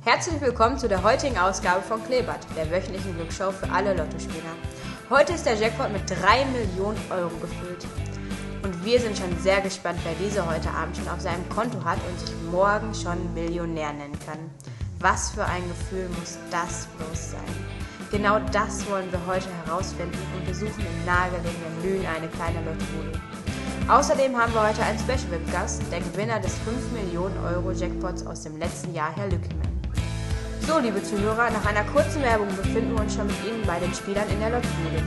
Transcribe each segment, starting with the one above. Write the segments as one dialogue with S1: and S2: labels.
S1: Herzlich willkommen zu der heutigen Ausgabe von Kleeblatt, der wöchentlichen Glücksshow für alle Lottospieler. Heute ist der Jackpot mit 3 Millionen Euro gefüllt. Und wir sind schon sehr gespannt, wer diese heute Abend schon auf seinem Konto hat und sich morgen schon Millionär nennen kann. Was für ein Gefühl muss das bloß sein? Genau das wollen wir heute herausfinden und besuchen im nahegelegenen Lünen eine kleine Lottobude. Außerdem haben wir heute einen Special-Gast, der Gewinner des 5 Millionen Euro Jackpots aus dem letzten Jahr, Herr Lückenmann. So, liebe Zuhörer, nach einer kurzen Werbung befinden wir uns schon mit Ihnen bei den Spielern in der Lottobude.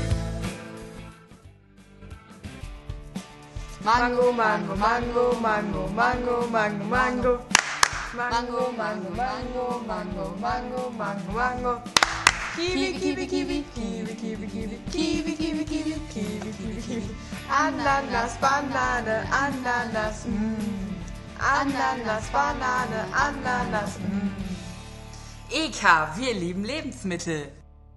S2: Mango, Mango, Mango, Mango, Mango, Mango, Mango. Mango, Mango, Mango, Mango, Mango, Mango, Mango. Kiwi, Kiwi, Kiwi, Kiwi, Kiwi, Kiwi, Kiwi, Kiwi, Kiwi, Kiwi, Kiwi, Kiwi. Ananas, Banane, Ananas, Ananas, Banane, Ananas,
S3: EK, wir lieben Lebensmittel.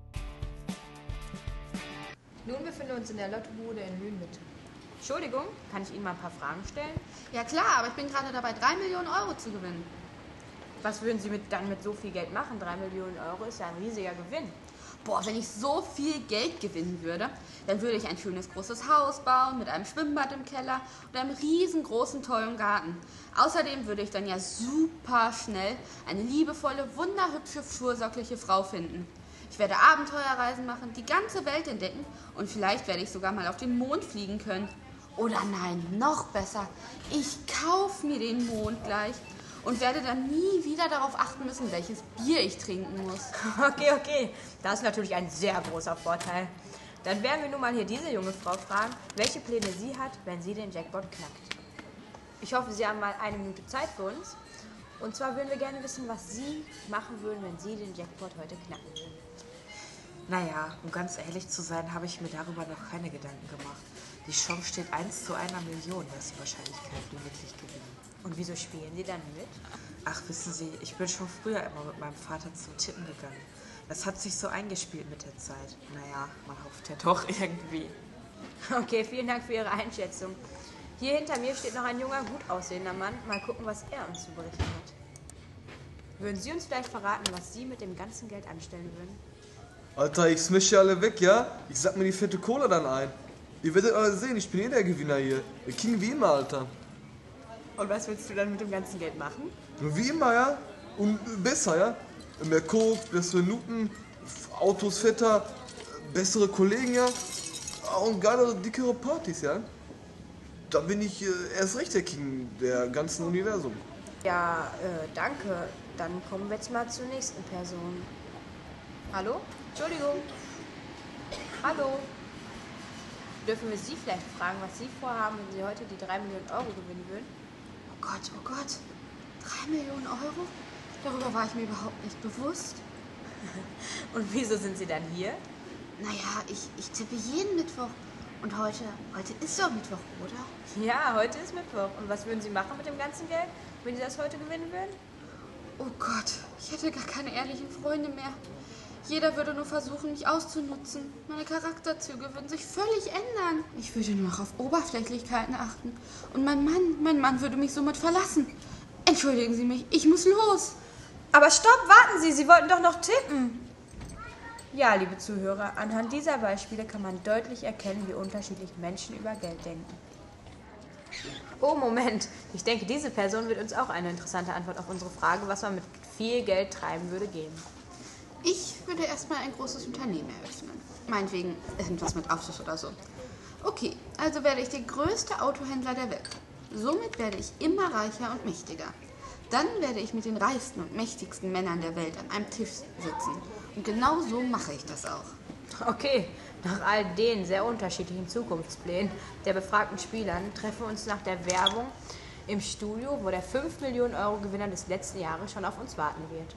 S1: Nun befinden wir uns in der Lottobude in Lünen-Mitte. Entschuldigung, kann ich Ihnen mal ein paar Fragen stellen?
S4: Ja klar, aber ich bin gerade dabei, 3 Millionen Euro zu gewinnen.
S1: Was würden Sie dann mit so viel Geld machen? 3 Millionen Euro ist ja ein riesiger Gewinn.
S4: Boah, wenn ich so viel Geld gewinnen würde, dann würde ich ein schönes großes Haus bauen mit einem Schwimmbad im Keller und einem riesengroßen, tollen Garten. Außerdem würde ich dann ja super schnell eine liebevolle, wunderhübsche, fürsorgliche Frau finden. Ich werde Abenteuerreisen machen, die ganze Welt entdecken und vielleicht werde ich sogar mal auf den Mond fliegen können. Oder nein, noch besser, ich kaufe mir den Mond gleich und werde dann nie wieder darauf achten müssen, welches Bier ich trinken muss.
S1: Okay, das ist natürlich ein sehr großer Vorteil. Dann werden wir nun mal hier diese junge Frau fragen, welche Pläne sie hat, wenn sie den Jackpot knackt. Ich hoffe, Sie haben mal 1 Minute Zeit für uns. Und zwar würden wir gerne wissen, was Sie machen würden, wenn Sie den Jackpot heute knacken würden.
S3: Naja, um ganz ehrlich zu sein, habe ich mir darüber noch keine Gedanken gemacht. Die Chance steht 1 zu 1 Million, das ist die Wahrscheinlichkeit, die wirklich gewinnen.
S1: Und wieso spielen Sie dann mit?
S3: Ach, wissen Sie, ich bin schon früher immer mit meinem Vater zum Tippen gegangen. Das hat sich so eingespielt mit der Zeit. Naja, man hofft ja doch irgendwie.
S1: Okay, vielen Dank für Ihre Einschätzung. Hier hinter mir steht noch ein junger, gut aussehender Mann. Mal gucken, was er uns zu berichten hat. Würden Sie uns vielleicht verraten, was Sie mit dem ganzen Geld anstellen würden?
S5: Alter, ich smash ja alle weg, ja? Ich sack mir die fette Cola dann ein. Ihr werdet alle sehen, ich bin der Gewinner hier. Der King wie immer, Alter.
S1: Und was willst du dann mit dem ganzen Geld machen?
S5: Nur wie immer, ja? Und besser, ja? Mehr Koks, bessere Noten, Autos fetter, bessere Kollegen, ja? Und geilere, dickere Partys, ja? Da bin ich erst recht der King der ganzen Universum.
S1: Ja, danke. Dann kommen wir jetzt mal zur nächsten Person. Hallo? Entschuldigung. Hallo? Dürfen wir Sie vielleicht fragen, was Sie vorhaben, wenn Sie heute die 3 Millionen Euro gewinnen würden?
S4: Oh Gott, 3 Millionen Euro? Darüber war ich mir überhaupt nicht bewusst.
S1: Und wieso sind Sie dann hier?
S4: Naja, ich tippe jeden Mittwoch. Und heute ist doch Mittwoch, oder?
S1: Ja, heute ist Mittwoch. Und was würden Sie machen mit dem ganzen Geld, wenn Sie das heute gewinnen würden?
S4: Oh Gott, ich hätte gar keine ehrlichen Freunde mehr. Jeder würde nur versuchen, mich auszunutzen. Meine Charakterzüge würden sich völlig ändern. Ich würde nur noch auf Oberflächlichkeiten achten. Und mein Mann würde mich somit verlassen. Entschuldigen Sie mich, ich muss los.
S1: Aber stopp, warten Sie, Sie wollten doch noch tippen. Ja, liebe Zuhörer, anhand dieser Beispiele kann man deutlich erkennen, wie unterschiedlich Menschen über Geld denken. Oh, Moment. Ich denke, diese Person wird uns auch eine interessante Antwort auf unsere Frage, was man mit viel Geld treiben würde, geben.
S4: Ich würde erstmal ein großes Unternehmen eröffnen. Meinetwegen irgendwas mit Autos oder so. Okay, also werde ich der größte Autohändler der Welt. Somit werde ich immer reicher und mächtiger. Dann werde ich mit den reichsten und mächtigsten Männern der Welt an einem Tisch sitzen. Und genau so mache ich das auch.
S1: Okay, nach all den sehr unterschiedlichen Zukunftsplänen der befragten Spielern treffen wir uns nach der Werbung im Studio, wo der 5 Millionen Euro Gewinner des letzten Jahres schon auf uns warten wird.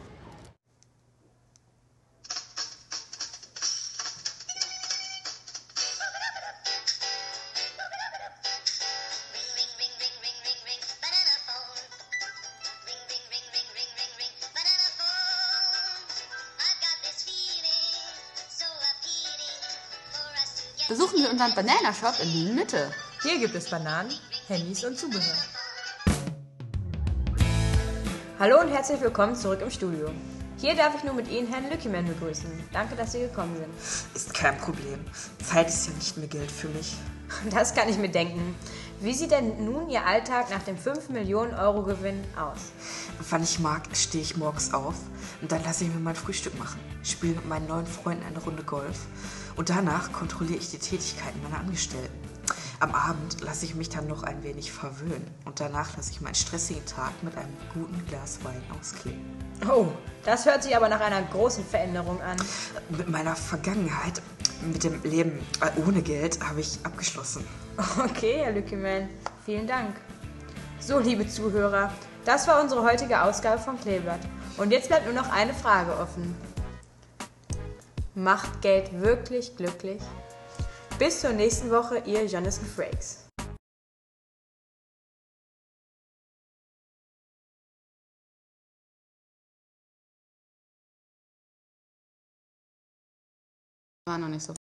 S4: Besuchen wir unseren Banana-Shop in Lünen-Mitte.
S1: Hier gibt es Bananen, Handys und Zubehör. Hallo und herzlich willkommen zurück im Studio. Hier darf ich nun mit Ihnen Herrn Lückiman begrüßen. Danke, dass Sie gekommen sind.
S3: Ist kein Problem. Zeit ist ja nicht mehr Geld für mich.
S1: Das kann ich mir denken. Wie sieht denn nun Ihr Alltag nach dem 5 Millionen Euro Gewinn aus?
S3: Wann ich mag, stehe ich morgens auf und dann lasse ich mir mein Frühstück machen, spiele mit meinen neuen Freunden eine Runde Golf und danach kontrolliere ich die Tätigkeiten meiner Angestellten. Am Abend lasse ich mich dann noch ein wenig verwöhnen und danach lasse ich meinen stressigen Tag mit einem guten Glas Wein ausklingen.
S1: Oh, das hört sich aber nach einer großen Veränderung an.
S3: Mit meiner Vergangenheit, mit dem Leben ohne Geld, habe ich abgeschlossen.
S1: Okay, Herr Lückiman, vielen Dank. So, liebe Zuhörer, das war unsere heutige Ausgabe von Kleeblatt. Und jetzt bleibt nur noch eine Frage offen. Macht Geld wirklich glücklich? Bis zur nächsten Woche, Ihr Jonathan Frakes.
S4: War noch nicht so.